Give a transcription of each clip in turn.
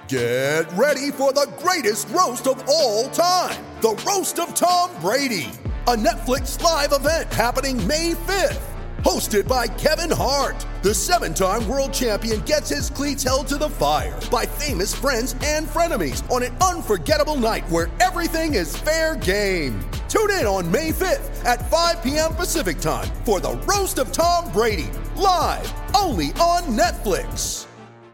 Get ready for the greatest roast of all time, the Roast of Tom Brady, a Netflix live event happening May 5th. Hosted by Kevin Hart, the 7-time world champion gets his cleats held to the fire by famous friends and frenemies on an unforgettable night where everything is fair game. Tune in on May 5th at 5 p.m. Pacific time for the Roast of Tom Brady, live only on Netflix.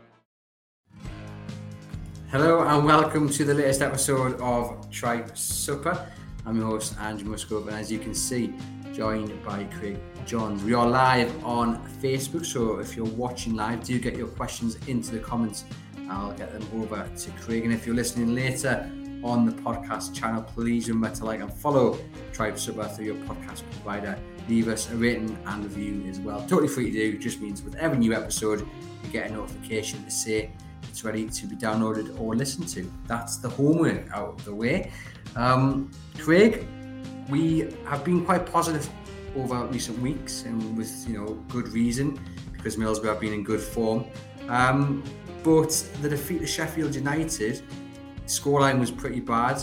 Hello and welcome to the latest episode of Tribe Supper. I'm your host Andrew Musgrove, and as you can see, joined by Craig Johns. We are live on Facebook, so if you're watching live, do get your questions into the comments. I'll get them over to Craig. And if you're listening later on the podcast channel, please remember to like and follow Tribe Supper through your podcast provider. Leave us a rating and review as well. Totally free to do. It just means with every new episode, you get a notification to say it's ready to be downloaded or listened to. That's the homework out of the way. Craig, we have been quite positive over recent weeks, and with good reason, because Middlesbrough have been in good form. But the defeat to Sheffield United, scoreline was pretty bad.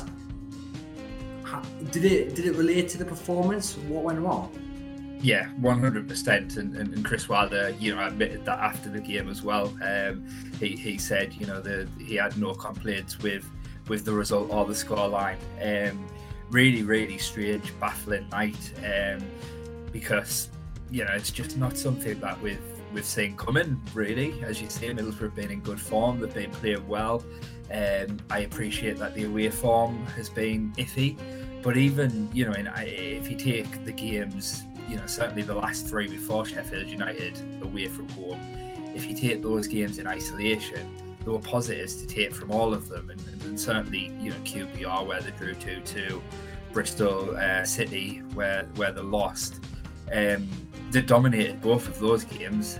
Did it relate to the performance? What went wrong? Yeah, 100%. And Chris Wilder, admitted that after the game as well. He said, he had no complaints with the result or the scoreline. Really, really strange, baffling night. Because it's just not something that we've seen coming. Really, as you say, Middlesbrough have been in good form. They've been playing well. I appreciate that the away form has been iffy, but even if you take the games. Certainly the last three before Sheffield United away from home, if you take those games in isolation, there were positives to take from all of them. And certainly, QPR, where they drew 2-2, Bristol City, where they lost. They dominated both of those games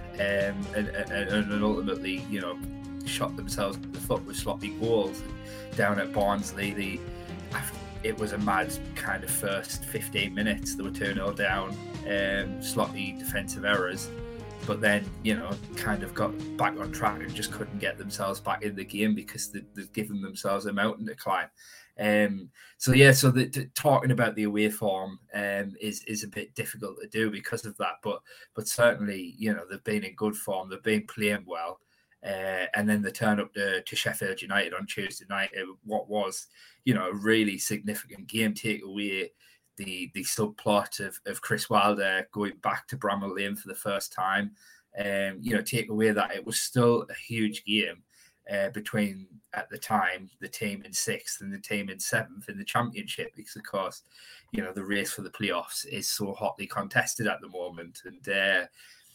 and ultimately, shot themselves in the foot with sloppy goals. Down at Barnsley, it was a mad kind of first 15 minutes. They were 2-0 down, sloppy defensive errors, but then, kind of got back on track and just couldn't get themselves back in the game because they've given themselves a mountain to climb. So talking about the away form is a bit difficult to do because of that, but certainly, they've been in good form, they've been playing well. And then they turn up to Sheffield United on Tuesday night. What was, a really significant game. Take away the subplot of Chris Wilder going back to Bramall Lane for the first time. Take away that it was still a huge game between, at the time, the team in 6th and the team in 7th in the Championship, because, of course, the race for the playoffs is so hotly contested at the moment. And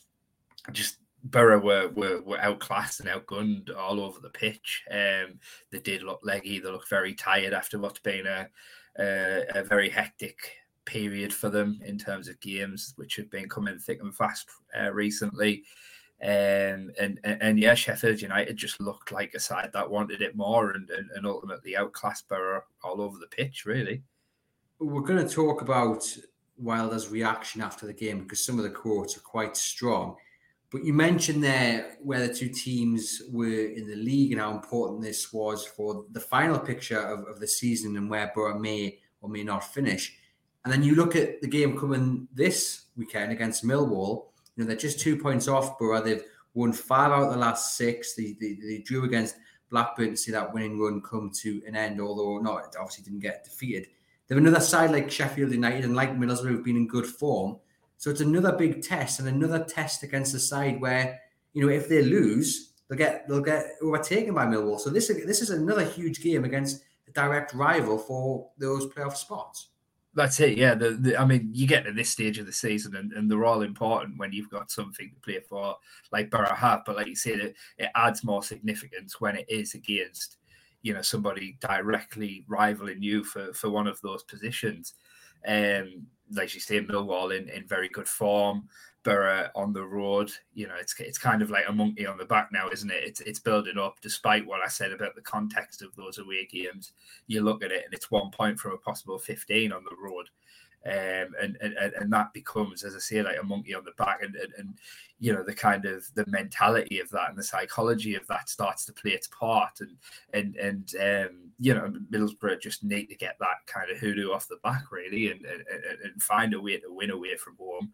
Borough were outclassed and outgunned all over the pitch. They did look leggy. They looked very tired after what's been a very hectic period for them in terms of games, which have been coming thick and fast recently. And Sheffield United just looked like a side that wanted it more and ultimately outclassed Borough all over the pitch, really. We're going to talk about Wilder's reaction after the game because some of the quotes are quite strong. But you mentioned there where the two teams were in the league and how important this was for the final picture of the season and where Borough may or may not finish. And then you look at the game coming this weekend against Millwall. They're just 2 points off Borough. They've won 5 out of the last 6. They drew against Blackburn to see that winning run come to an end, although it obviously didn't get defeated. They have another side like Sheffield United and like Middlesbrough who've been in good form. So it's another big test and another test against a side where, if they lose, they'll get overtaken by Millwall. So this is another huge game against a direct rival for those playoff spots. That's it, yeah. You get to this stage of the season and they're all important when you've got something to play for, like Borough have. But like you said, it adds more significance when it is against, somebody directly rivaling you for one of those positions. Like you say, Millwall in very good form, Borough on the road. It's kind of like a monkey on the back now, isn't it? It's building up, despite what I said about the context of those away games. You look at it and it's 1 point from a possible 15 on the road. And that becomes, as I say, like a monkey on the back, and the kind of the mentality of that and the psychology of that starts to play its part, and Middlesbrough just need to get that kind of hoodoo off the back really, and find a way to win away from home,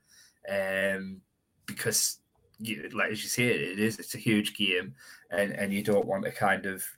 because like as you say, it's a huge game, and you don't want to kind of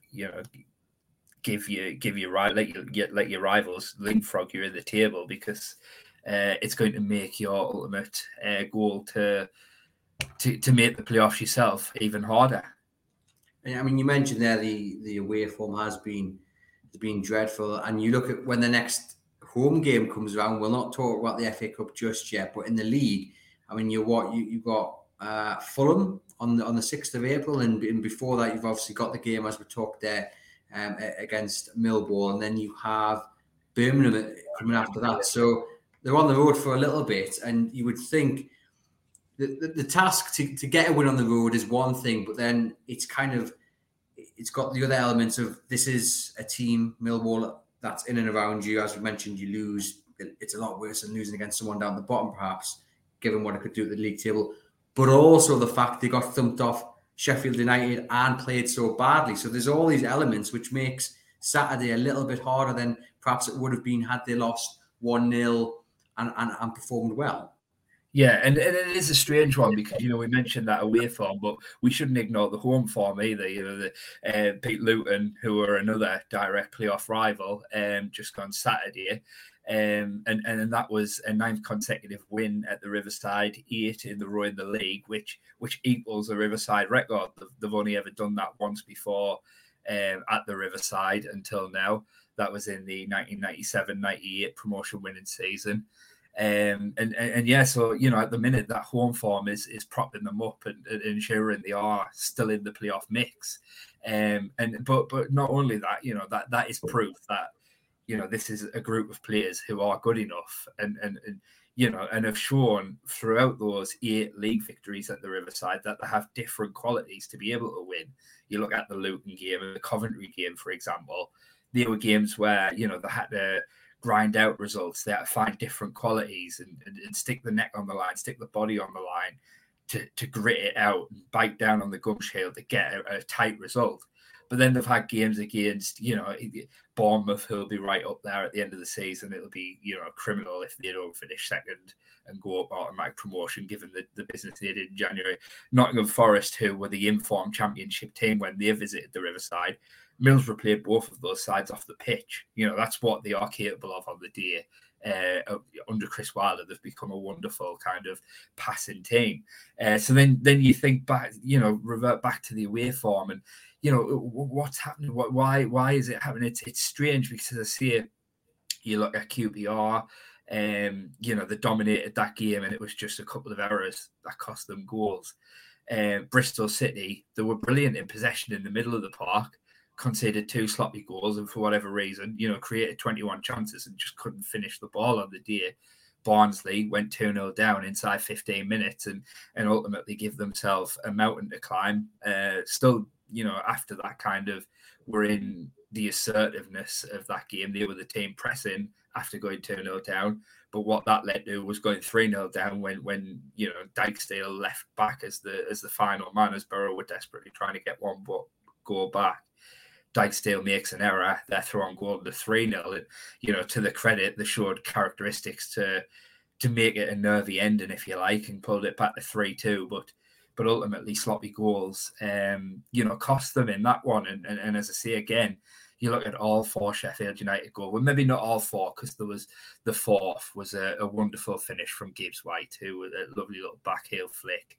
give you right let your rivals leapfrog you in the table, because it's going to make your ultimate goal to make the playoffs yourself even harder. I mean, you mentioned there the away form has been dreadful, and you look at when the next home game comes around. We'll not talk about the FA Cup just yet, but in the league, I mean, you've got Fulham on the 6th of April, and before that, you've obviously got the game as we talked there. Against Millwall, and then you have Birmingham coming after that. So they're on the road for a little bit, and you would think the task to get a win on the road is one thing, but then it's got the other elements of this is a team, Millwall, that's in and around you. As we mentioned, you lose. It's a lot worse than losing against someone down the bottom, perhaps, given what it could do at the league table. But also the fact they got thumped off Sheffield United and played so badly. So there's all these elements which makes Saturday a little bit harder than perhaps it would have been had they lost 1-0 and performed well. Yeah, and it is a strange one because, we mentioned that away form, but we shouldn't ignore the home form either. Pete Luton, who are another direct playoff rival, just gone Saturday. And that was a 9th consecutive win at the Riverside, 8 in the row in the league, which equals the Riverside record. They've only ever done that once before at the Riverside until now. That was in the 1997-98 promotion winning season. So at the minute that home form is propping them up and ensuring they are still in the playoff mix. But not only that, that is proof that this is a group of players who are good enough and have shown throughout those 8 league victories at the Riverside that they have different qualities to be able to win. You look at the Luton game and the Coventry game, for example. They were games where, they had to grind out results. They had to find different qualities and stick the neck on the line, stick the body on the line to grit it out and bite down on the gum shield to get a tight result. But then they've had games against, Bournemouth, who'll be right up there at the end of the season. It'll be, criminal if they don't finish second and go up automatic promotion, given the business they did in January. Nottingham Forest, who were the informed championship team when they visited the Riverside. Middlesbrough played both of those sides off the pitch. That's what they are capable of on the day. Under Chris Wilder, they've become a wonderful kind of passing team. So then you think back, revert back to the away form and, what's happening? Why is it happening? It's strange because I see you look at QPR, they dominated that game and it was just a couple of errors that cost them goals. Bristol City, they were brilliant in possession in the middle of the park, conceded 2 sloppy goals and for whatever reason, created 21 chances and just couldn't finish the ball on the day. Barnsley went 2-0 down inside 15 minutes and ultimately give themselves a mountain to climb. Still, after that kind of were in the assertiveness of that game. They were the team pressing after going 2-0 down. But what that led to was going 3-0 down when Dijksteel left back as the final man, as Borough were desperately trying to get one goal back. Dijksteel makes an error, they're throwing goal to 3-0. And, to the credit, they showed characteristics to make it a nervy ending, if you like, and pulled it back to 3-2. But ultimately, sloppy goals, cost them in that one. And as I say again, you look at all 4 Sheffield United goals. Well, maybe not all 4, because there was the 4th was a wonderful finish from Gibbs White, who was a lovely little backheel flick.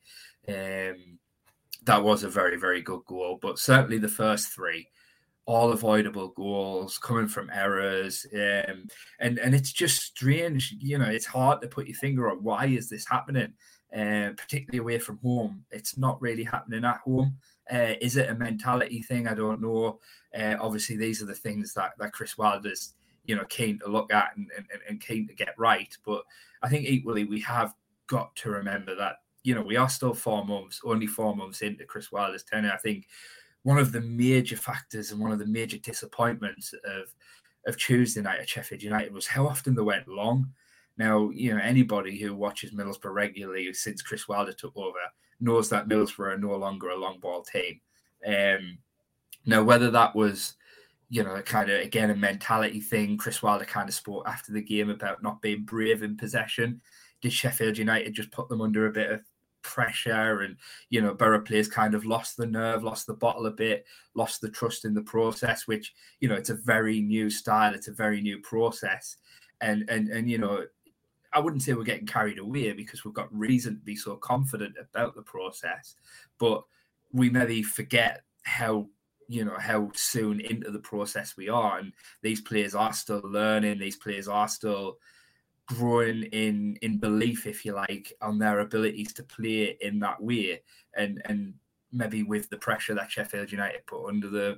That was a very, very good goal. But certainly the first 3, all avoidable goals coming from errors. And it's just strange. It's hard to put your finger on why is this happening, particularly away from home. It's not really happening at home. Is it a mentality thing? I don't know. Obviously, these are the things that Chris Wilder's, keen to look at and keen to get right. But I think equally we have got to remember that, we are still only 4 months into Chris Wilder's tenure. I think one of the major factors and one of the major disappointments of Tuesday night at Sheffield United was how often they went long. Now, anybody who watches Middlesbrough regularly since Chris Wilder took over knows that Middlesbrough are no longer a long ball team. Now, whether that was, kind of, again, a mentality thing, Chris Wilder kind of spoke after the game about not being brave in possession. Did Sheffield United just put them under a bit of pressure? And, Borough players kind of lost the nerve, lost the bottle a bit, lost the trust in the process, which, it's a very new style. It's a very new process. And I wouldn't say we're getting carried away because we've got reason to be so confident about the process, but we maybe forget how soon into the process we are. And these players are still learning. These players are still growing in belief, if you like, on their abilities to play in that way. And maybe with the pressure that Sheffield United put under the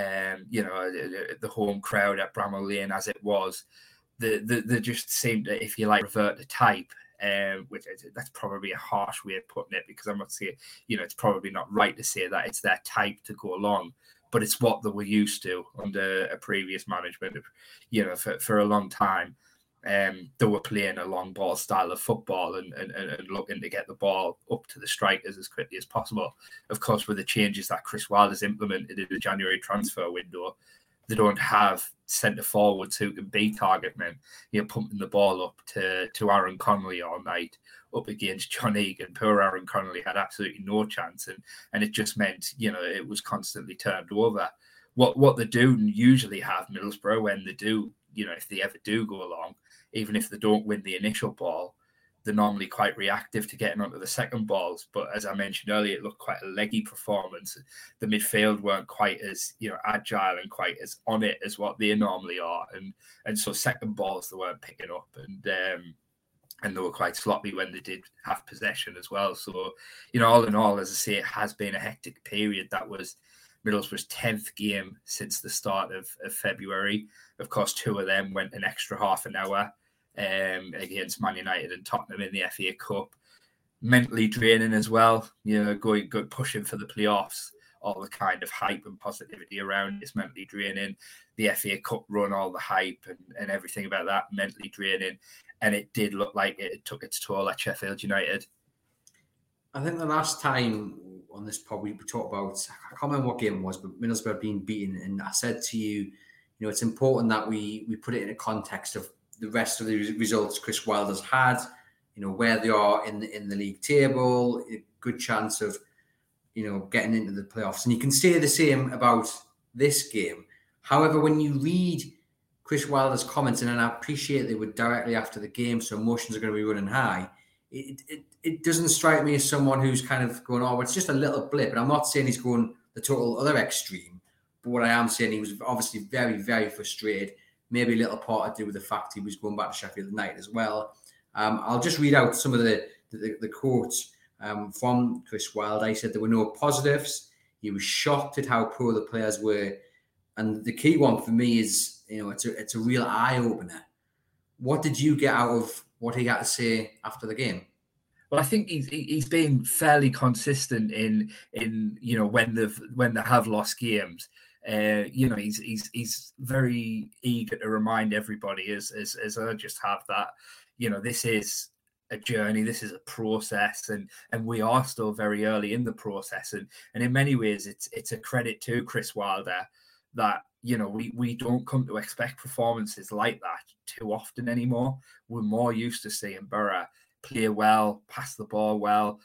home crowd at Bramall Lane as it was, they just seemed to, if you like, revert to type. Which that's probably a harsh way of putting it, because I'm not saying, it's probably not right to say that it's their type to go along, but it's what they were used to under a previous management, for a long time. They were playing a long ball style of football and looking to get the ball up to the strikers as quickly as possible. Of course, with the changes that Chris Wilder's implemented in the January transfer window, they don't have centre forwards who can be target men, pumping the ball up to Aaron Connolly all night up against John Egan. Poor Aaron Connolly had absolutely no chance, and it just meant, it was constantly turned over. What they do usually have, Middlesbrough, when they do, if they ever do go along, even if they don't win the initial ball, they're normally quite reactive to getting onto the second balls. But as I mentioned earlier, it looked quite a leggy performance. The midfield weren't quite as agile and quite as on it as what they normally are, and so second balls they weren't picking up, and they were quite sloppy when they did have possession as well. So all in all, as I say, it has been a hectic period. That was Middlesbrough's 10th game since the start of February. Of course, 2 of them went an extra half an hour against Man United and Tottenham in the FA Cup. Mentally draining as well, going pushing for the playoffs. All the kind of hype and positivity around it's mentally draining. The FA Cup run, all the hype and everything about that, mentally draining. And it did look like it took its toll at Sheffield United. I think the last time on this pod we talked about, I can't remember what game it was, but Middlesbrough being beaten, and I said to you, it's important that we put it in a context of the rest of the results Chris Wilder's had, where they are in the league table, a good chance of, getting into the playoffs. And you can say the same about this game. However, when you read Chris Wilder's comments, and I appreciate they were directly after the game, so emotions are going to be running high, it doesn't strike me as someone who's kind of going, oh, it's just a little blip. And I'm not saying he's going the total other extreme, but what I am saying, he was obviously very, very frustrated. Maybe a little part to do with the fact he was going back to Sheffield United as well. I'll just read out some of the quotes from Chris Wilder. He said there were no positives. He was shocked at how poor the players were. And the key one for me is, it's a real eye-opener. What did you get out of what he had to say after the game? Well, I think he's been fairly consistent in when they have lost games. He's very eager to remind everybody, as I just have that, this is a journey, this is a process, and we are still very early in the process, and in many ways it's a credit to Chris Wilder that we don't come to expect performances like that too often anymore. We're more used to seeing Borough play well, pass the ball well,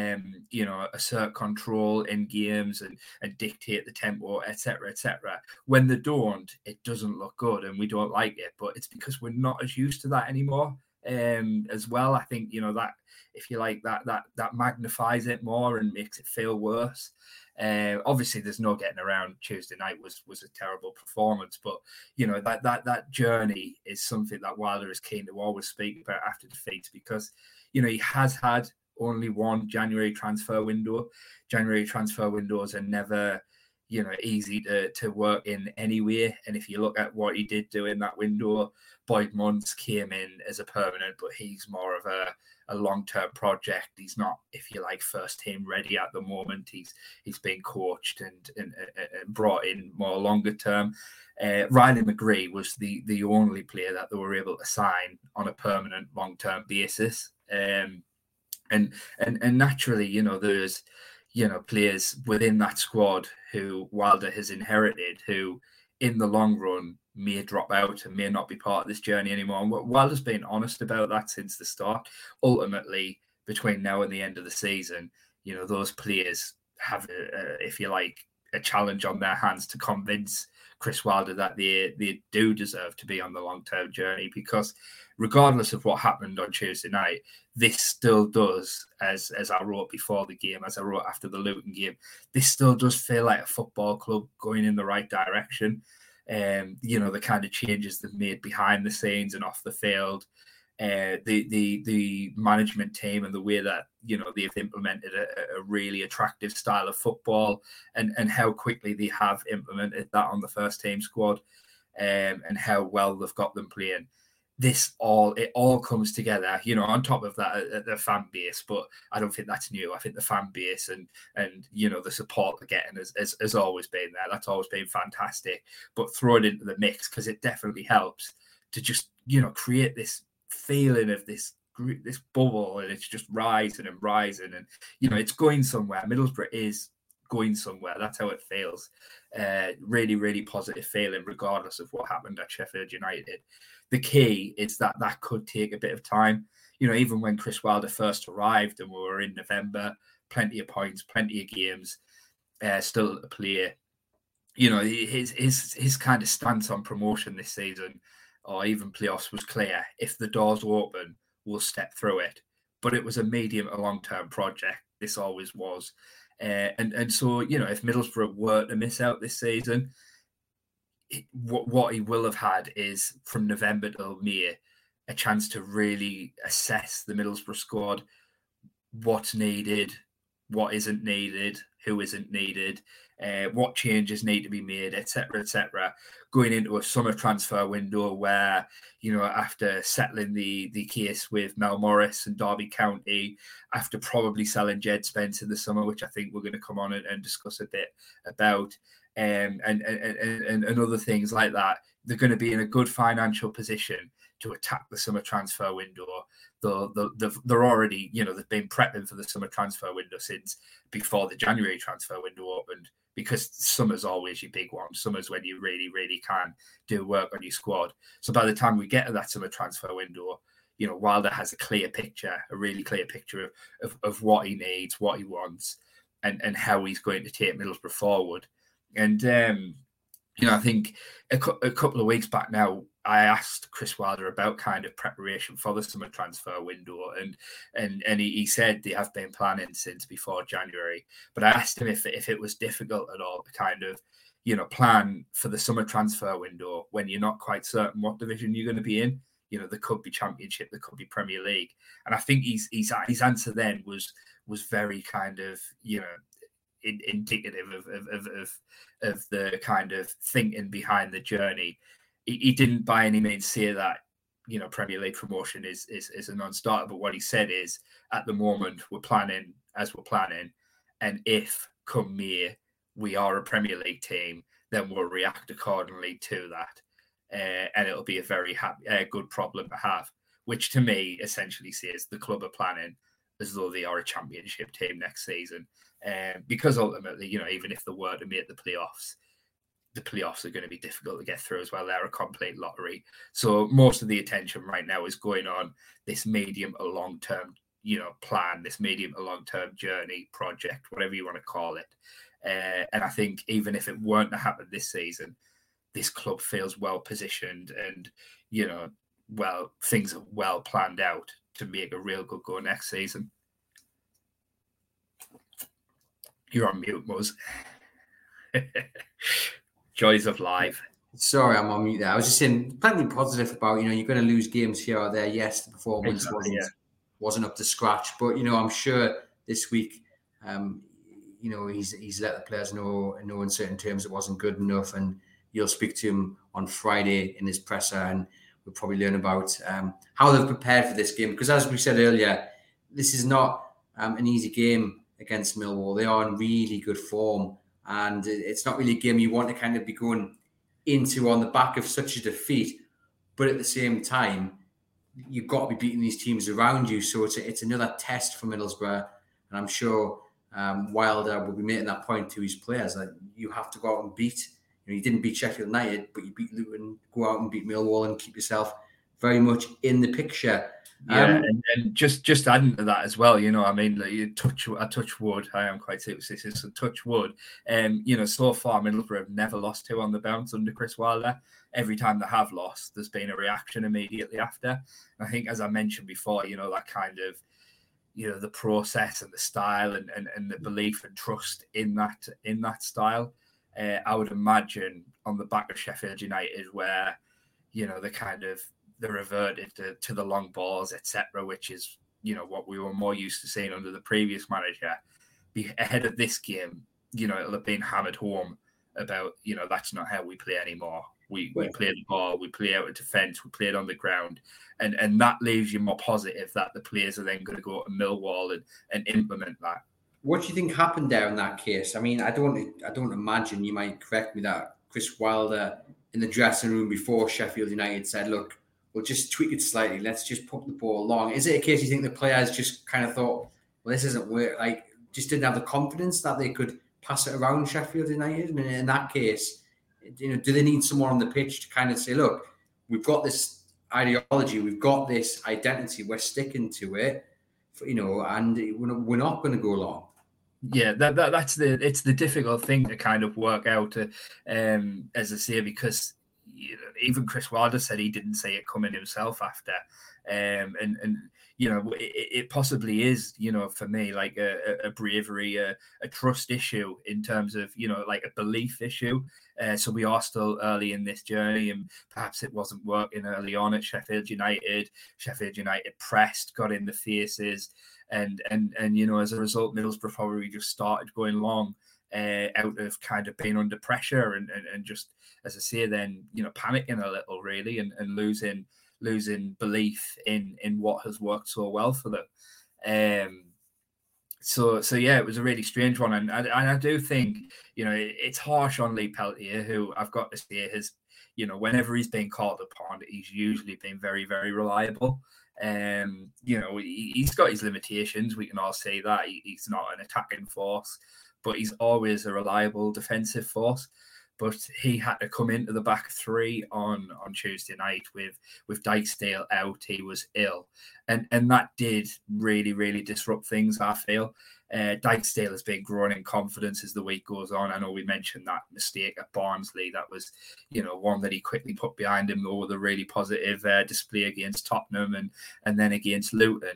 assert control in games and dictate the tempo, etc., etc. When they don't, it doesn't look good and we don't like it, but it's because we're not as used to that anymore. As well, I think that, if you like, that magnifies it more and makes it feel worse. Obviously there's no getting around Tuesday night was a terrible performance, but that journey is something that Wilder is keen to always speak about after defeats, because he has had only one January transfer window. January transfer windows are never easy to work in anyway, and if you look at what he did do in that window, Boyd Munce came in as a permanent, but he's more of a long-term project. He's not, if you like, first team ready at the moment. He's being coached and brought in more longer term. Riley McGree was the only player that they were able to sign on a permanent long-term basis. And naturally, you know, there's, you know, players within that squad who Wilder has inherited who in the long run may drop out and may not be part of this journey anymore. And Wilder's been honest about that since the start. Ultimately, between now and the end of the season, you know, those players have, if you like, a challenge on their hands to convince Chris Wilder that they do deserve to be on the long-term journey, because regardless of what happened on Tuesday night, this still does, as I wrote before the game, as I wrote after the Luton game, this still does feel like a football club going in the right direction. You know, the kind of changes they've made behind the scenes and off the field, the management team and the way that, you know, they've implemented a really attractive style of football, and how quickly they have implemented that on the first team squad, and how well they've got them playing. It all comes together, you know, on top of that, the fan base, but I don't think that's new. I think the fan base and you know, the support they're getting has always been there. That's always been fantastic. But throw it into the mix, because it definitely helps to just, you know, create this feeling of this bubble, and it's just rising and rising, and, you know, it's going somewhere. Middlesbrough is going somewhere. That's how it feels. Really, really positive feeling, regardless of what happened at Sheffield United. The key is that could take a bit of time. You know, even when Chris Wilder first arrived and we were in November, plenty of points, plenty of games, still to play. You know, his kind of stance on promotion this season, or even playoffs, was clear. If the doors open, we'll step through it. But it was a medium to long-term project. This always was. And so, you know, if Middlesbrough were to miss out this season, what he will have had is, from November till May, a chance to really assess the Middlesbrough squad, what's needed, what isn't needed, who isn't needed, what changes need to be made, etc., going into a summer transfer window where, you know, after settling the case with Mel Morris and Derby County, after probably selling Jed Spence in the summer, which I think we're going to come on and discuss a bit about, and other things like that, they're going to be in a good financial position to attack the summer transfer window. They're already, you know, they've been prepping for the summer transfer window since before the January transfer window opened, because summer's always your big one. Summer's when you really, really can do work on your squad. So by the time we get to that summer transfer window, you know, Wilder has a really clear picture of what he needs, what he wants, and how he's going to take Middlesbrough forward. And, you know, I think a couple of weeks back now, I asked Chris Wilder about kind of preparation for the summer transfer window, and he said they have been planning since before January. But I asked him if it was difficult at all to kind of, you know, plan for the summer transfer window when you're not quite certain what division you're going to be in. You know, there could be Championship, there could be Premier League, and I think his answer then was very kind of, you know, indicative of the kind of thinking behind the journey. He didn't by any means say that, you know, Premier League promotion is a non-starter, but what he said is, at the moment we're planning as we're planning, and if come May we are a Premier League team, then we'll react accordingly to that, and it'll be a very good problem to have, which to me essentially says the club are planning as though they are a Championship team next season. Because ultimately, you know, even if they were to make the playoffs are going to be difficult to get through as well. They're a complete lottery. So most of the attention right now is going on this medium or long-term, you know, plan, this medium or long-term journey, project, whatever you want to call it. And I think even if it weren't to happen this season, this club feels well positioned, and, you know, well, things are well planned out to make a real good go next season. You're on mute, Muzz. Joys of live. Sorry, I'm on mute there. I was just saying plenty positive about, you know, you're going to lose games here or there. Yes, the performance wasn't up to scratch, but, you know, I'm sure this week, you know, he's let the players know in certain terms it wasn't good enough, and you'll speak to him on Friday in his presser, and we'll probably learn about how they've prepared for this game, because as we said earlier, this is not an easy game against Millwall. They are in really good form, and it's not really a game you want to kind of be going into on the back of such a defeat. But at the same time, you've got to be beating these teams around you. So it's another test for Middlesbrough. And I'm sure Wilder will be making that point to his players that you have to go out and beat. You didn't beat Sheffield United, but you beat Luton, go out and beat Millwall and keep yourself very much in the picture. Yeah, and just adding to that as well, I mean, I touch wood. I am quite superstitious, so touch wood. So far Middlesbrough have never lost 2 on the bounce under Chris Wilder. Every time they have lost, there's been a reaction immediately after. I think, as I mentioned before, that kind of, the process and the style and the belief and trust in that style. I would imagine on the back of Sheffield United, where they reverted to the long balls, etc., which is what we were more used to seeing under the previous manager. Ahead of this game, it'll have been hammered home about that's not how we play anymore. We play the ball, we play out of defence, we play it on the ground, and that leaves you more positive that the players are then going to go to Millwall and implement that. What do you think happened there in that case? I mean, I don't imagine, you might correct me, that Chris Wilder in the dressing room before Sheffield United said, look, we'll just tweak it slightly. Let's just put the ball along. Is it a case you think the players just kind of thought, well, this isn't work, just didn't have the confidence that they could pass it around Sheffield United? And in that case, do they need someone on the pitch to kind of say, look, we've got this ideology, we've got this identity, we're sticking to it, and we're not going to go along. Yeah, that's the difficult thing to kind of work out, as I say, because even Chris Wilder said he didn't see it coming himself after, it possibly is, for me, like a bravery, a trust issue in terms of, like a belief issue. So we are still early in this journey, and perhaps it wasn't working early on at Sheffield United. Sheffield United pressed, got in the faces, and as a result, Middlesbrough probably just started going long out of kind of being under pressure and just, as I say, then panicking a little really and losing belief in what has worked so well for them. So yeah, it was a really strange one, and I do think it's harsh on Lee Peltier, who I've got to say has whenever he's been called upon, he's usually been very, very reliable. He's got his limitations. We can all say that he's not an attacking force, but he's always a reliable defensive force. But he had to come into the back 3 on Tuesday night with Dijksteel out. He was ill, and that did really, really disrupt things, I feel. Dijksteel has been growing in confidence as the week goes on. I know we mentioned that mistake at Barnsley. That was, one that he quickly put behind him with a really positive display against Tottenham and then against Luton.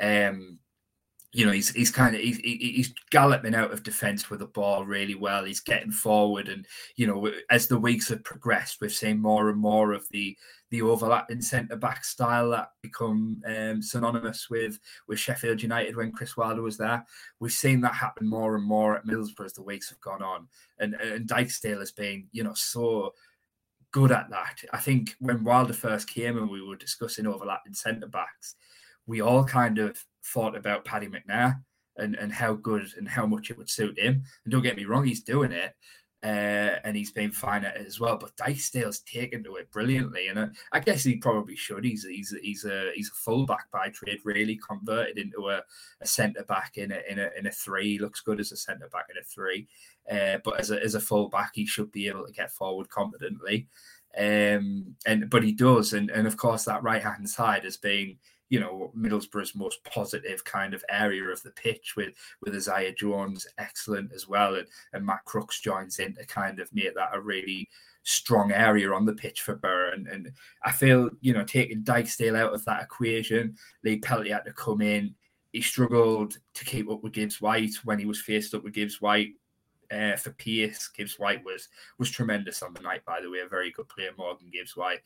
He's galloping out of defence with the ball really well. He's getting forward, and as the weeks have progressed, we've seen more and more of the overlapping centre back style that become synonymous with Sheffield United when Chris Wilder was there. We've seen that happen more and more at Middlesbrough as the weeks have gone on, and Dijksteel has been so good at that. I think when Wilder first came and we were discussing overlapping centre backs, we all kind of thought about Paddy McNair and how good and how much it would suit him. And don't get me wrong, he's doing it, and he's been fine at it as well. But Dijksteel's taken to it brilliantly, and I guess he probably should. He's a fullback by trade, really converted into a centre back in a 3. He looks good as a centre back in a 3, but as a fullback, he should be able to get forward confidently. But he does, and of course that right hand side has been Middlesbrough's most positive kind of area of the pitch with Isaiah Jones excellent as well, and Matt Crooks joins in to kind of make that a really strong area on the pitch for Borough. And I feel taking Dijksteel out of that equation, Lee Peltier had to come in. He struggled to keep up with Gibbs White when he was faced up with Gibbs White. For Pearce, Gibbs White was tremendous on the night, by the way, a very good player, Morgan Gibbs White.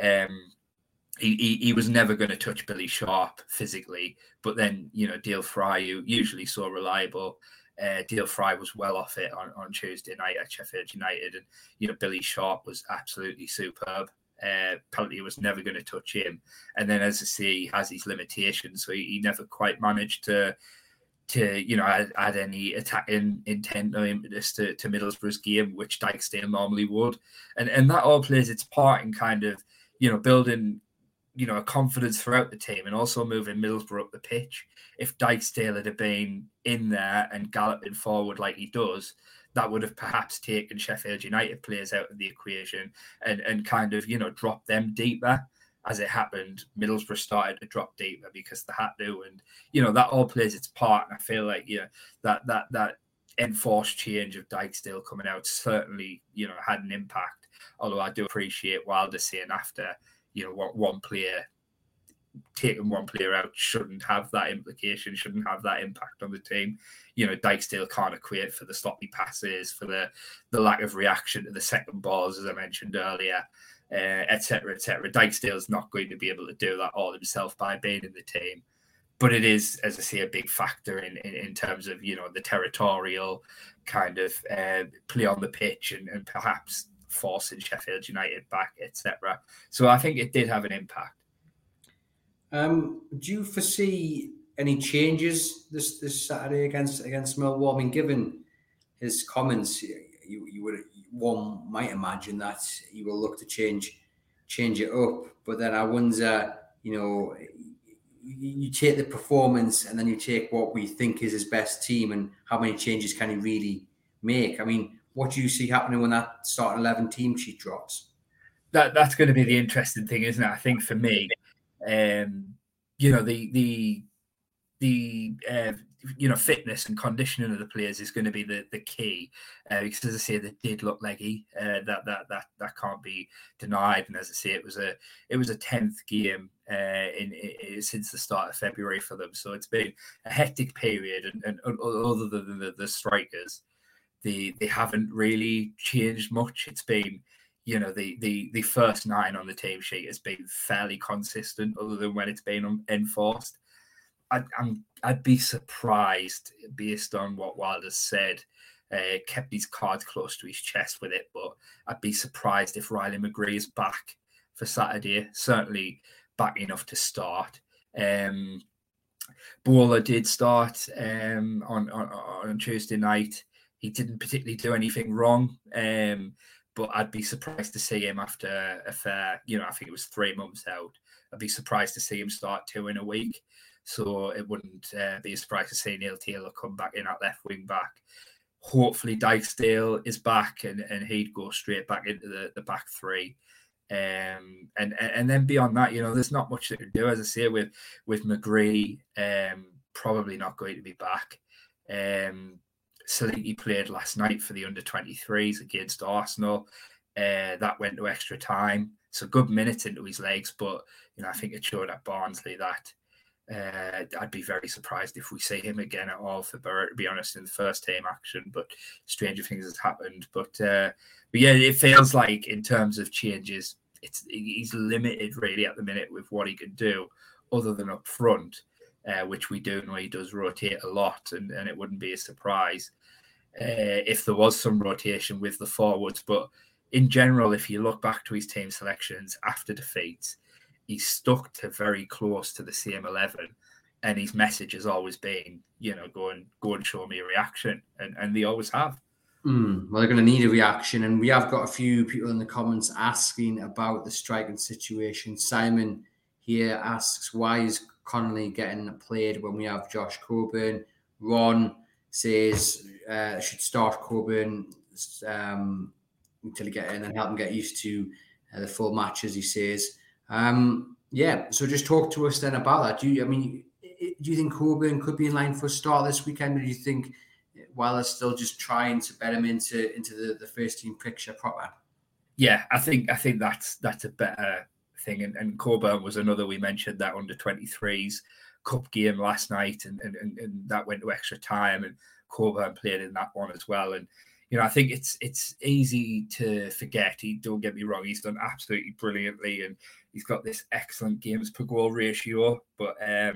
He was never going to touch Billy Sharp physically, but then Dale Fry, who usually so reliable, Dale Fry was well off it on Tuesday night at Sheffield United, and Billy Sharp was absolutely superb. Peltier was never going to touch him, and then as I say, he has his limitations, so he never quite managed to add any attacking intent or impetus to Middlesbrough's game, which Dijksteel normally would. And that all plays its part in kind of, building, a confidence throughout the team and also moving Middlesbrough up the pitch. If Dijksteel had been in there and galloping forward like he does, that would have perhaps taken Sheffield United players out of the equation and kind of, dropped them deeper. As it happened, Middlesbrough started to drop deeper because they had to, and that all plays its part. And I feel like that enforced change of Dijksteel coming out certainly had an impact. Although I do appreciate Wilder saying after one player taking one player out shouldn't have that implication, shouldn't have that impact on the team. Dijksteel can't equate for the sloppy passes, for the lack of reaction to the second balls, as I mentioned earlier. Etc. Dijksteel is not going to be able to do that all himself by being in the team, but it is, as I say, a big factor in terms of the territorial kind of play on the pitch and perhaps forcing Sheffield United back, etc. So I think it did have an impact. Do you foresee any changes this Saturday against Millwall? I mean, given his comments, one might imagine that he will look to change it up. But then I wonder, you take the performance and then you take what we think is his best team, and how many changes can he really make? I mean, what do you see happening when that starting 11 team sheet drops? That's going to be the interesting thing, isn't it? I think for me, the fitness and conditioning of the players is going to be the key, because as I say, they did look leggy. That can't be denied. And as I say, it was a 10th game since the start of February for them. So it's been a hectic period. And other than the strikers, they haven't really changed much. It's been the first 9 on the team sheet has been fairly consistent, other than when it's been enforced. I'd be surprised, based on what Wilder said, kept his cards close to his chest with it, but I'd be surprised if Riley McGree is back for Saturday. Certainly back enough to start. Bowler did start on Tuesday night. He didn't particularly do anything wrong, but I'd be surprised to see him after a fair, I think it was 3 months out. I'd be surprised to see him start 2 in a week. So it wouldn't be a surprise to see Neil Taylor come back in at left wing back. Hopefully Dijksteel is back and he'd go straight back into the back 3. And then beyond that, there's not much they can do. As I say, with McGree, probably not going to be back. Saliki played last night for the under-23s against Arsenal. That went to extra time. So good minutes into his legs, but I think it showed at Barnsley that I'd be very surprised if we see him again at all for Borough, to be honest, in the first team action. But stranger things has happened. But yeah, it feels like in terms of changes, he's limited really at the minute with what he can do, other than up front, which we do know he does rotate a lot, and it wouldn't be a surprise if there was some rotation with the forwards. But in general, if you look back to his team selections after defeats, he's stuck to very close to the same 11, and his message has always been, go and show me a reaction, and they always have. Well, they're going to need a reaction, and we have got a few people in the comments asking about the striking situation. Simon here asks, why is Connolly getting played when we have Josh Coburn? Ron says should start Coburn until he get in and help him get used to the full matches, he says. So just talk to us then about that. Do you think Coburn could be in line for a start this weekend, or do you think Wilder's still just trying to bet him into the first team picture proper? Yeah, I think that's a better thing. And Coburn was another, we mentioned that under 23s cup game last night, and that went to extra time, and Coburn played in that one as well. And I think it's easy to forget. Don't get me wrong, he's done absolutely brilliantly, and he's got this excellent games per goal ratio. But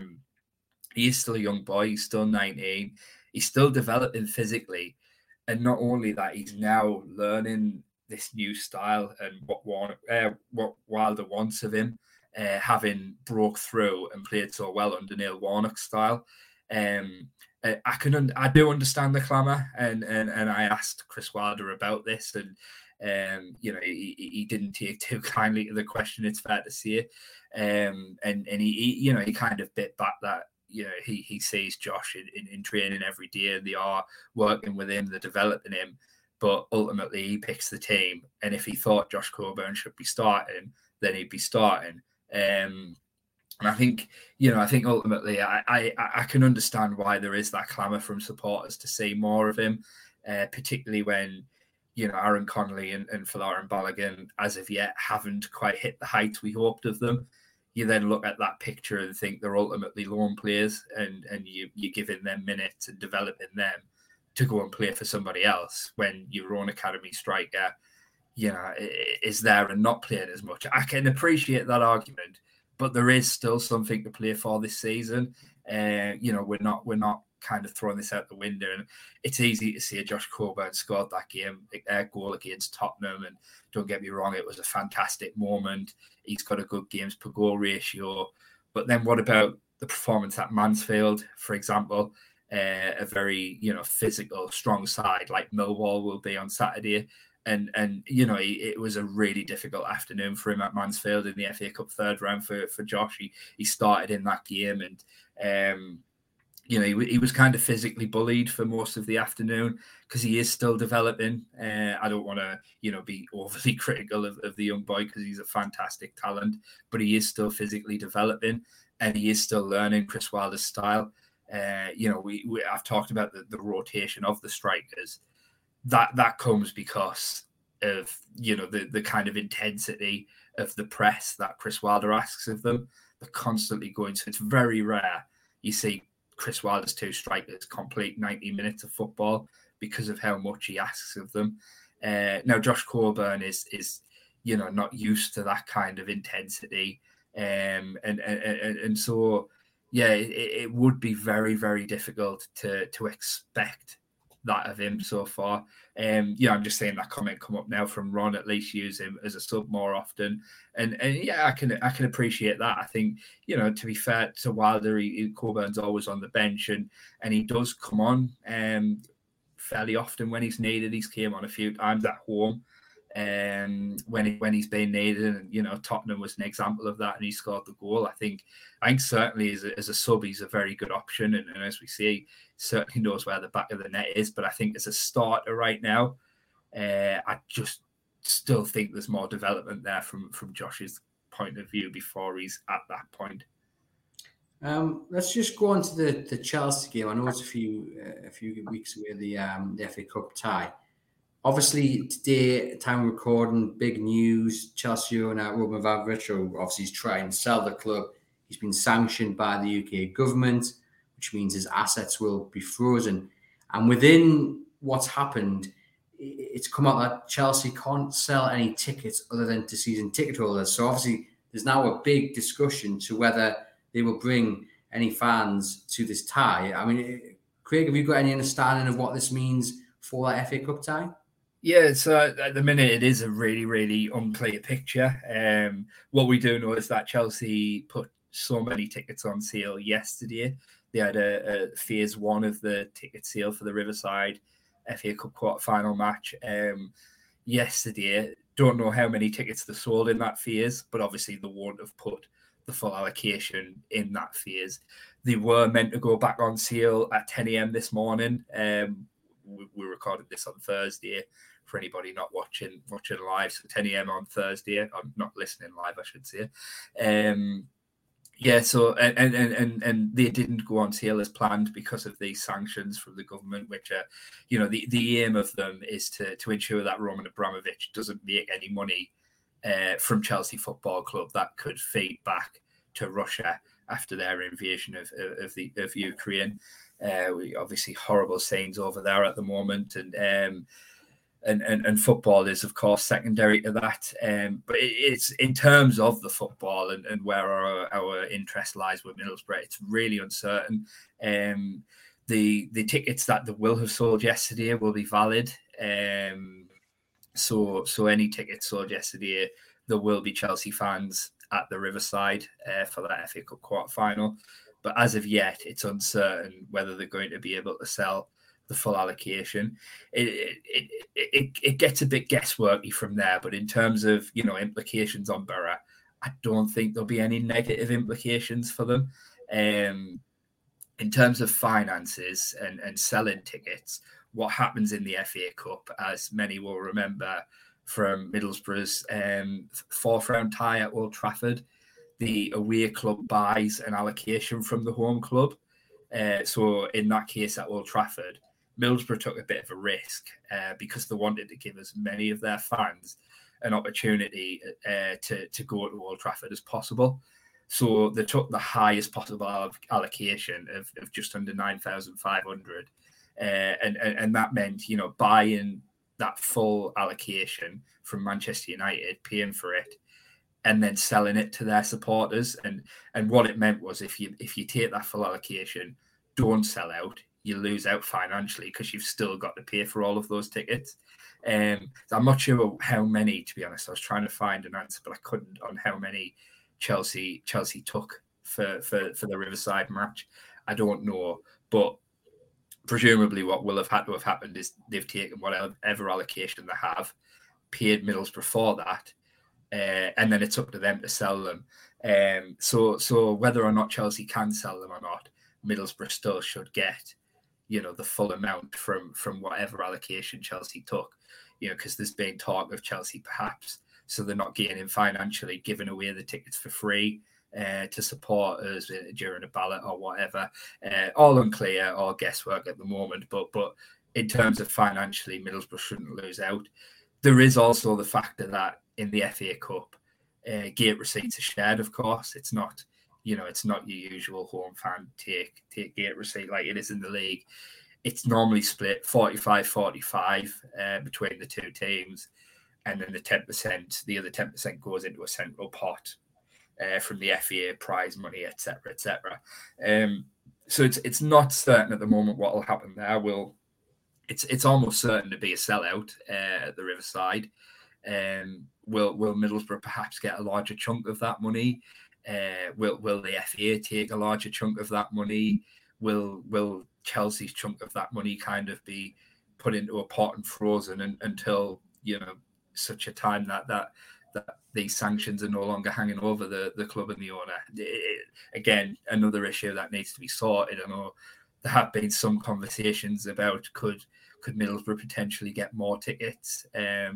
he is still a young boy. He's still 19. He's still developing physically, and not only that, he's now learning this new style and what Wilder wants of him, having broke through and played so well under Neil Warnock's style. I do understand the clamour, and I asked Chris Wilder about this, and he didn't take too kindly to the question. It's fair to say, and he kind of bit back that he sees Josh in training every day, and they are working with him, they're developing him, but ultimately he picks the team, and if he thought Josh Coburn should be starting, then he'd be starting. And I think ultimately I can understand why there is that clamour from supporters to see more of him, particularly when, Aaron Connolly and Folarin Balogun, as of yet, haven't quite hit the heights we hoped of them. You then look at that picture and think they're ultimately loan players, and you're giving them minutes and developing them to go and play for somebody else when your own academy striker, is there and not playing as much. I can appreciate that argument, but there is still something to play for this season. We're not kind of throwing this out the window. And it's easy to see Josh Coburn scored that goal against Tottenham. And don't get me wrong, it was a fantastic moment. He's got a good games per goal ratio. But then what about the performance at Mansfield, for example? A very, physical, strong side like Millwall will be on Saturday. And it was a really difficult afternoon for him at Mansfield in the FA Cup third round for Josh. He started in that game, and he was kind of physically bullied for most of the afternoon because he is still developing. I don't want to be overly critical of the young boy because he's a fantastic talent, but he is still physically developing and he is still learning Chris Wilder's style. I've talked about the rotation of the strikers. That comes because of the kind of intensity of the press that Chris Wilder asks of them. They're constantly going, so it's very rare you see Chris Wilder's two strikers complete 90 minutes of football because of how much he asks of them. Now Josh Coburn is not used to that kind of intensity, and so it would be very, very difficult to expect that of him so far. I'm just saying that comment come up now from Ron. At least use him as a sub more often, and I can appreciate that. I think to be fair to Wilder, Coburn's always on the bench, and he does come on fairly often when he's needed. He's came on a few times at home, when he's been needed, and Tottenham was an example of that, and he scored the goal. I think certainly as a sub he's a very good option, and as we see, certainly knows where the back of the net is. But I think as a starter right now, I just still think there's more development there from Josh's point of view before he's at that point. Let's just go on to the Chelsea game. I know it's a few weeks away, the FA Cup tie. Obviously, today, time of recording, big news. Chelsea owner Roman Abramovich, who obviously is trying to sell the club. He's been sanctioned by the UK government, which means his assets will be frozen. And within what's happened, it's come out that Chelsea can't sell any tickets other than to season ticket holders. So obviously, there's now a big discussion to whether they will bring any fans to this tie. I mean, Craig, have you got any understanding of what this means for that FA Cup tie? Yeah, so at the minute it is a really, really unclear picture. What we do know is that Chelsea put so many tickets on sale yesterday. They had a phase one of the ticket sale for the Riverside FA Cup quarter-final match yesterday. Don't know how many tickets they sold in that phase, but obviously they won't have put the full allocation in that phase. They were meant to go back on sale at 10 a.m. this morning. We recorded this on Thursday for anybody not watching live. So 10 a.m. on Thursday. I'm not listening live, I should say. So and they didn't go on sale as planned because of these sanctions from the government, which are, the aim of them is to ensure that Roman Abramovich doesn't make any money from Chelsea Football Club that could feed back to Russia after their invasion of Ukraine. We obviously horrible scenes over there at the moment, and football is of course secondary to that. But it's in terms of the football and where our interest lies with Middlesbrough, it's really uncertain. The tickets that they will have sold yesterday will be valid. So any tickets sold yesterday, there will be Chelsea fans at the Riverside for that FA Cup quarter-final. But as of yet, it's uncertain whether they're going to be able to sell the full allocation. It gets a bit guessworky from there. But in terms of, implications on Borough, I don't think there'll be any negative implications for them. In terms of finances and selling tickets, what happens in the FA Cup, as many will remember from Middlesbrough's fourth round tie at Old Trafford, the away club buys an allocation from the home club. So in that case at Old Trafford, Middlesbrough took a bit of a risk because they wanted to give as many of their fans an opportunity to go to Old Trafford as possible. So they took the highest possible allocation of just under 9,500. And that meant, buying that full allocation from Manchester United, paying for it, and then selling it to their supporters. And what it meant was if you take that full allocation, don't sell out, you lose out financially because you've still got to pay for all of those tickets. So I'm not sure how many, to be honest. I was trying to find an answer, but I couldn't on how many Chelsea took for the Riverside match. I don't know, but presumably what will have had to have happened is they've taken whatever allocation they have, paid Middlesbrough for that, and then it's up to them to sell them. So whether or not Chelsea can sell them or not, Middlesbrough still should get, the full amount from whatever allocation Chelsea took, because there's been talk of Chelsea perhaps, so they're not gaining financially, giving away the tickets for free to supporters during a ballot or whatever. All unclear, all guesswork at the moment, but in terms of financially, Middlesbrough shouldn't lose out. There is also the factor that in the FA Cup, gate receipts are shared, of course. It's not, it's not your usual home fan take gate receipt like it is in the league. It's normally split 45-45 between the two teams. And then the other 10% goes into a central pot from the FA prize money, etc., etc. So it's not certain at the moment what will happen there. It's almost certain to be a sellout at the Riverside. Will Middlesbrough perhaps get a larger chunk of that money? Will the FA take a larger chunk of that money? Will Chelsea's chunk of that money kind of be put into a pot and frozen until such a time that these sanctions are no longer hanging over the club and the owner? Again, another issue that needs to be sorted. I know there have been some conversations about could Middlesbrough potentially get more tickets.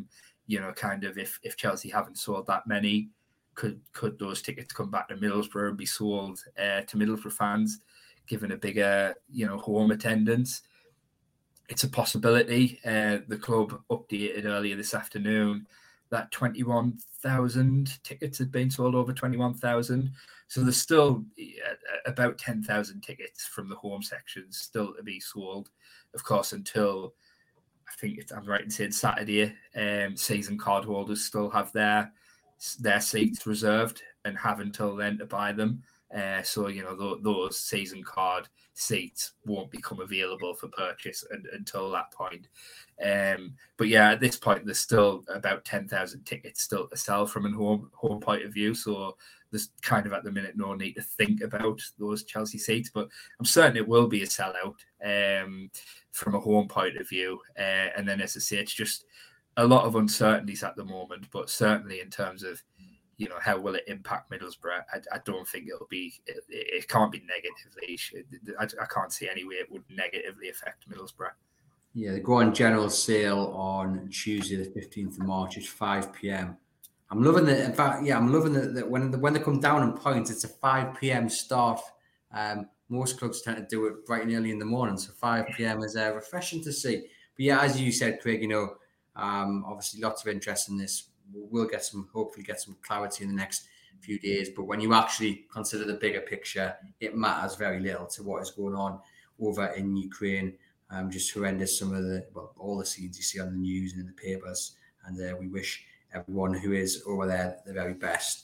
Kind of if Chelsea haven't sold that many, could those tickets come back to Middlesbrough and be sold to Middlesbrough fans, given a bigger home attendance? It's a possibility. The club updated earlier this afternoon that 21,000 tickets had been sold, over 21,000. So there's still about 10,000 tickets from the home section still to be sold, of course, until I think I'm right in saying Saturday. Season card holders still have their seats reserved and have until then to buy them. So those season card seats won't become available for purchase until that point. But yeah, at this point, there's still about 10,000 tickets still to sell from a home point of view. So there's kind of at the minute no need to think about those Chelsea seats. But I'm certain it will be a sellout from a home point of view. And then, as I say, it's just a lot of uncertainties at the moment. But certainly in terms of how will it impact Middlesbrough? I don't think it can't be negatively. I can't see any way it would negatively affect Middlesbrough. Yeah, they go on general sale on Tuesday, the 15th of March at 5 p.m. I'm loving it. In fact, I'm loving that when they come down in points, it's a 5 p.m. start. Most clubs tend to do it bright and early in the morning, so 5 p.m. is refreshing to see. But yeah, as you said, Craig, obviously lots of interest in this. We'll hopefully get some clarity in the next few days. But when you actually consider the bigger picture, it matters very little to what is going on over in Ukraine. Just horrendous, all the scenes you see on the news and in the papers. And we wish everyone who is over there the very best.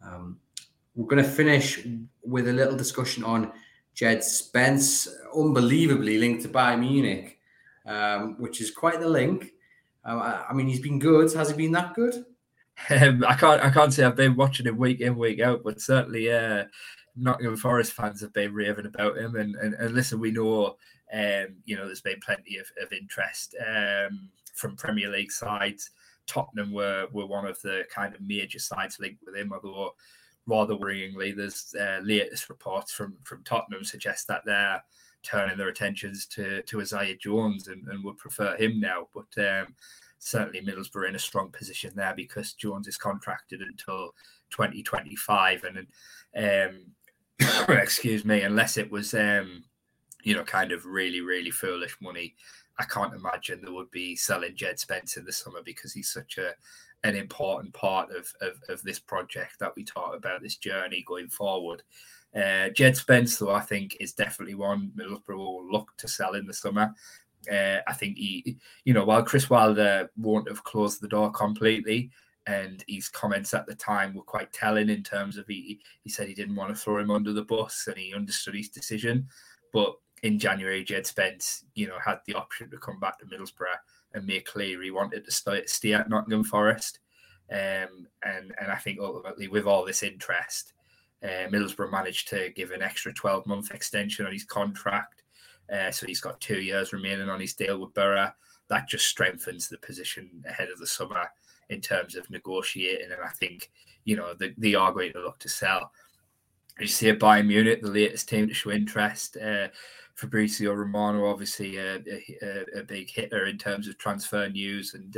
We're going to finish with a little discussion on Jed Spence, unbelievably linked to Bayern Munich, which is quite the link. He's been good. Has he been that good? I can't say I've been watching him week in, week out, but certainly Nottingham Forest fans have been raving about him, and listen, we know, there's been plenty of interest from Premier League sides. Tottenham were one of the kind of major sides linked with him, although rather worryingly, there's latest reports from Tottenham suggest that they're turning their attentions to Isaiah Jones and would prefer him now. But certainly Middlesbrough are in a strong position there because Jones is contracted until 2025, and excuse me, unless it was kind of really, really foolish money, I can't imagine there would be selling Jed Spence in the summer, because he's such an important part of this project that we talk about, this journey going forward. Jed Spence, though, I think is definitely one Middlesbrough will look to sell in the summer. I think while Chris Wilder won't have closed the door completely, and his comments at the time were quite telling in terms of he said he didn't want to throw him under the bus and he understood his decision. But in January, Jed Spence, had the option to come back to Middlesbrough and make clear he wanted to stay at Nottingham Forest. And I think ultimately, with all this interest, Middlesbrough managed to give an extra 12-month extension on his contract. So he's got 2 years remaining on his deal with Borough. That just strengthens the position ahead of the summer in terms of negotiating. And I think, they are going to look to sell. As you see at Bayern Munich, the latest team to show interest. Fabrizio Romano, obviously a big hitter in terms of transfer news, and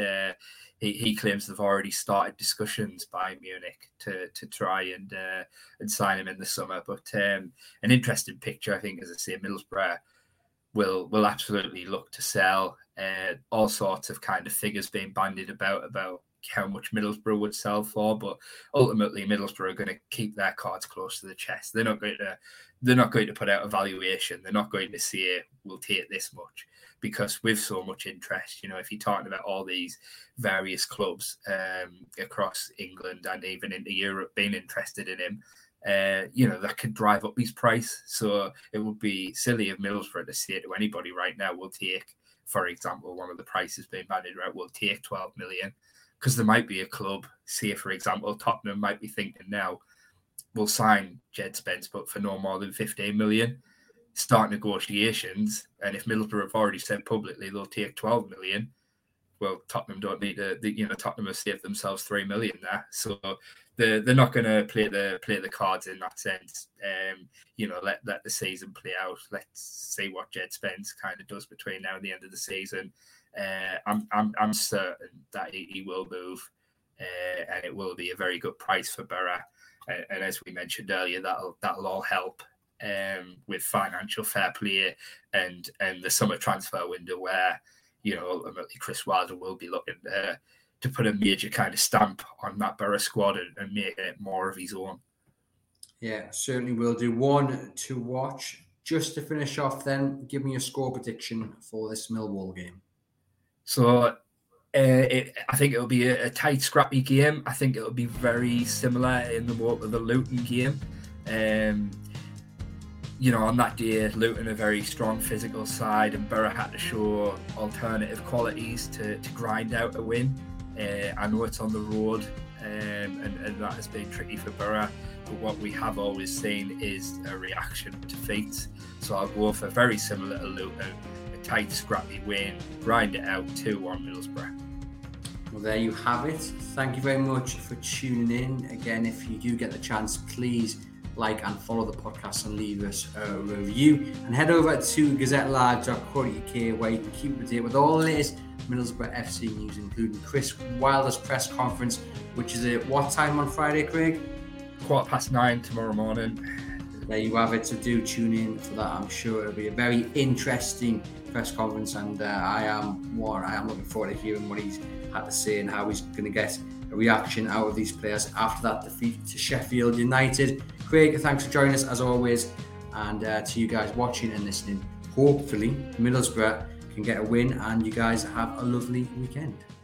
he claims they've already started discussions by Munich to try and sign him in the summer. But an interesting picture, I think, as I say, Middlesbrough will absolutely look to sell. All sorts of kind of figures being bandied about how much Middlesbrough would sell for, but ultimately Middlesbrough are going to keep their cards close to the chest. They're not going to put out a valuation. They're not going to say we'll take this much, because with so much interest, if you're talking about all these various clubs across England and even into Europe being interested in him, that could drive up his price. So it would be silly of Middlesbrough to say to anybody right now, we'll take, for example, one of the prices being bandied around, we'll take 12 million. Because there might be a club, say, for example, Tottenham might be thinking now, we'll sign Jed Spence, but for no more than 15 million. Start negotiations. And if Middlesbrough have already said publicly they'll take 12 million, well, Tottenham don't need to, Tottenham have saved themselves 3 million there. So they're not going to play the cards in that sense. Let the season play out. Let's see what Jed Spence kind of does between now and the end of the season. I'm certain that he will move, and it will be a very good price for Borough. And as we mentioned earlier, that'll all help with financial fair play and the summer transfer window, where ultimately Chris Wilder will be looking to put a major kind of stamp on that Borough squad and make it more of his own. Yeah, certainly will do. One to watch. Just to finish off, then, give me a score prediction for this Millwall game. So I think it'll be a tight, scrappy game. I think it'll be very similar in the Luton game. On that day, Luton a very strong physical side, and Borough had to show alternative qualities to grind out a win. I know it's on the road, and that has been tricky for Borough. But what we have always seen is a reaction to defeats. So I'll go for very similar to Luton. Tight, scrappy win, grind it out, 2-1 Middlesbrough. Well, there you have it. Thank you very much for tuning in. Again, if you do get the chance, please like and follow the podcast and leave us a review. And head over to gazettelive.co.uk, where you can keep up to date with all the latest Middlesbrough FC news, including Chris Wilder's press conference, which is at what time on Friday, Craig? 9:15 tomorrow morning. There you have it. So do tune in for that. I'm sure it'll be a very interesting press conference, and I am looking forward to hearing what he's had to say and how he's going to get a reaction out of these players after that defeat to Sheffield United. Craig, thanks for joining us as always, and to you guys watching and listening, hopefully Middlesbrough can get a win and you guys have a lovely weekend.